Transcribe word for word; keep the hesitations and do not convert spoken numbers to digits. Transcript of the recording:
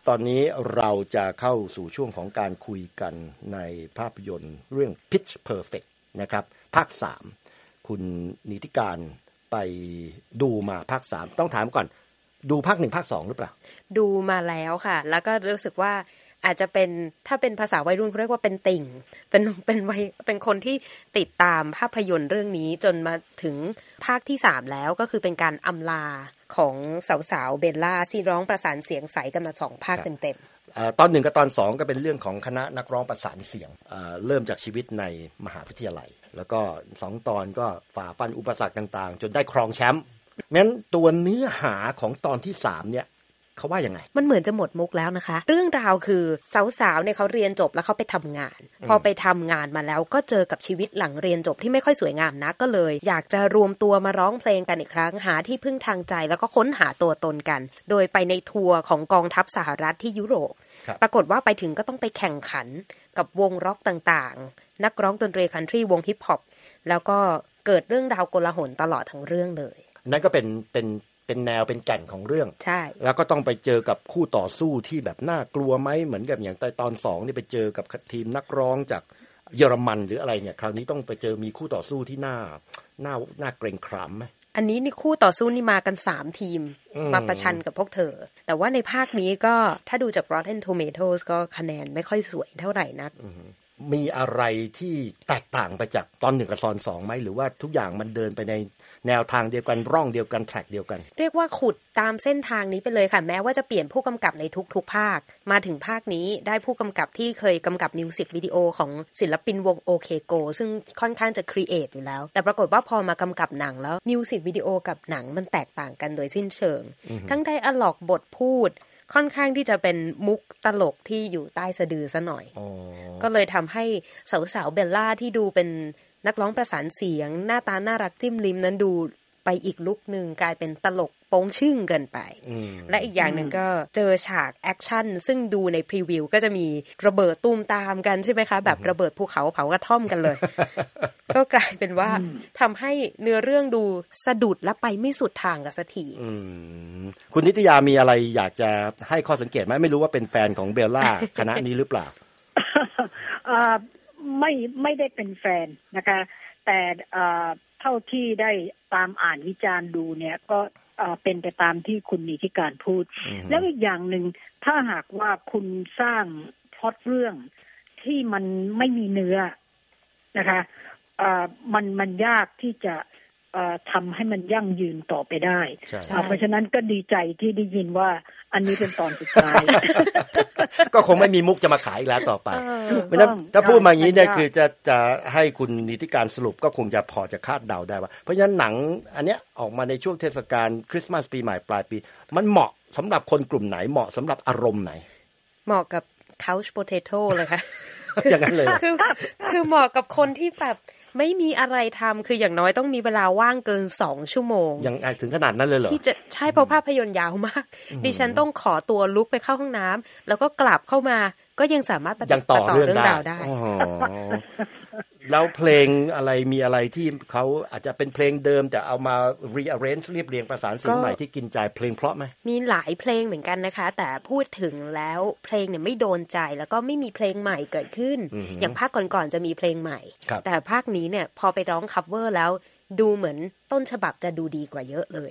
ตอนนี้เราจะเข้าสู่ช่วงของการคุยกันในภาพยนตร์เรื่อง Pitch Perfect นะครับภาคสามคุณนิติการไปดูมาภาคสามต้องถามก่อนดูภาคหนึ่งภาคสองหรือเปล่าดูมาแล้วค่ะแล้วก็รู้สึกว่าอาจจะเป็นถ้าเป็นภาษาวัยรุ่นเรียกว่าเป็นติ่งเป็นเป็นวัยเป็นคนที่ติดตามภาพยนตร์เรื่องนี้จนมาถึงภาคที่สามแล้วก็คือเป็นการอำลาของสาวๆเบลล่าที่ร้องประสานเสียงใสกันมาสองภาคเต็มๆตอนหนึ่งกับตอนสองก็เป็นเรื่องของคณะนักร้องประสานเสียง เ, เริ่มจากชีวิตในมหาวิทยาลัยแล้วก็สองตอนก็ฝ่าฟันอุปสรรคต่างๆจนได้ครองแชมป์งั้นตัวเนื้อหาของตอนที่สามเนี่ยเขาว่ายังไงมันเหมือนจะหมดมุกแล้วนะคะเรื่องราวคือสาวๆเนี่ยเขาเรียนจบแล้วเขาไปทำงานพอไปทำงานมาแล้วก็เจอกับชีวิตหลังเรียนจบที่ไม่ค่อยสวยงามนักก็เลยอยากจะรวมตัวมาร้องเพลงกันอีกครั้งหาที่พึ่งทางใจแล้วก็ค้นหาตัวตนกันโดยไปในทัวร์ของกองทัพสหรัฐที่ยุโรปปรากฏว่าไปถึงก็ต้องไปแข่งขันกับวงร็อกต่างๆนักร้องดนตรีคันทรีวงฮิปฮอปแล้วก็เกิดเรื่องราวโกลาหลตลอดทั้งเรื่องเลยนั่นก็เป็นเป็นเป็นแนวเป็นแก่นของเรื่องใช่แล้วก็ต้องไปเจอกับคู่ต่อสู้ที่แบบน่ากลัวไหมเหมือนกับอย่างตอนสองนี่ไปเจอกับทีมนักร้องจากเยอรมันหรืออะไรเนี่ยคราวนี้ต้องไปเจอมีคู่ต่อสู้ที่น่าน่าน่าเกรงขามไหมอันนี้นี่คู่ต่อสู้นี่มากันสามทีมมาประชันกับพวกเธอแต่ว่าในภาคนี้ก็ถ้าดูจาก Rotten Tomatoes ก็คะแนนไม่ค่อยสวยเท่าไหร่นักมีอะไรที่แตกต่างไปจากตอนหนึ่งกับตอนสองไหมหรือว่าทุกอย่างมันเดินไปในแนวทางเดียวกันร่องเดียวกันแทร็กเดียวกันเรียกว่าขุดตามเส้นทางนี้ไปเลยค่ะแม้ว่าจะเปลี่ยนผู้กำกับในทุกๆภาคมาถึงภาคนี้ได้ผู้กำกับที่เคยกำกับมิวสิกวิดีโอของศิลปินวง โอ เค โก ซึ่งค่อนข้างจะครีเอทอยู่แล้วแต่ปรากฏว่าพอมากำกับหนังแล้วมิวสิกวิดีโอกับหนังมันแตกต่างกันโดยสิ้นเชิงทั้งไดอะล็อกบทพูดค่อนข้างที่จะเป็นมุกตลกที่อยู่ใต้สะดือซะหน่อยก็เลยทำให้สาวๆเบลล่าที่ดูเป็นนักร้องประสานเสียงหน้าตาน่ารักจิ้มลิ้มนั้นดูไปอีกลุคนึงกลายเป็นตลกโป้งชึ่งเกินไปและอีกอย่างหนึ่งก็เจอฉากแอคชั่นซึ่งดูในพรีวิวก็จะมีระเบิดตูมตามกันใช่ไหมคะแบบระเบิดภูเขาเผากระท่อมกันเลย ก็กลายเป็นว่าทำให้เนื้อเรื่องดูสะดุดและไปไม่สุดทางกันสักทีคุณนิตยามีอะไรอยากจะให้ข้อสังเกตไหมไม่รู้ว่าเป็นแฟนของเบลล่า คณะนี้หรือเปล่าไม่ไม่ได้เป็นแฟนนะคะแต่เท่าที่ได้ตามอ่านวิจารณ์ดูเนี่ยก็เป็นไปตามที่คุณนิติการพูดแล้วอีกอย่างหนึ่งถ้าหากว่าคุณสร้างพล็อตเรื่องที่มันไม่มีเนื้อนะคะมันมันยากที่จะทำให้มันยั่งยืนต่อไปได้เพราะฉะนั้นก็ดีใจที่ได้ยินว่าอันนี้เป็นตอนสุดท้ายก็คงไม่มีมุกจะมาขายอีกแล้วต่อไปเพราะฉะนั้นถ้าพูดมาอย่างนี้เนี่ยคือจะจะให้คุณนิติการสรุปก็คงจะพอจะคาดเดาได้ว่าเพราะฉะนั้นหนังอันเนี้ยออกมาในช่วงเทศกาลคริสต์มาสปีใหม่ปลายปีมันเหมาะสำหรับคนกลุ่มไหนเหมาะสำหรับอารมณ์ไหนเหมาะกับ couch potato เลยค่ะอย่างนั้นเลยคือคือเหมาะกับคนที่แบบไม่มีอะไรทำคืออย่างน้อยต้องมีเวลาว่างเกินสองชั่วโมงยังถึงขนาดนั้นเลยเหรอที่จะใช่เพราะภาพยนตร์ยาวมากดิฉันต้องขอตัวลุกไปเข้าห้องน้ำแล้วก็กลับเข้ามาก็ยังสามารถยังต่อเรื่องราวได้แล้วเพลงอะไรมีอะไรที่เขาอาจจะเป็นเพลงเดิมแต่เอามา rearrange เรียบเรียงประสานเสียงใหม่ที่กินใจเพลงเพราะไหมมีหลายเพลงเหมือนกันนะคะแต่พูดถึงแล้วเพลงเนี่ยไม่โดนใจแล้วก็ไม่มีเพลงใหม่เกิดขึ้นอย่างภาคก่อนๆจะมีเพลงใหม่แต่ภาคนี้เนี่ยพอไปร้องคัฟเวอร์แล้วดูเหมือนต้นฉบับจะดูดีกว่าเยอะเลย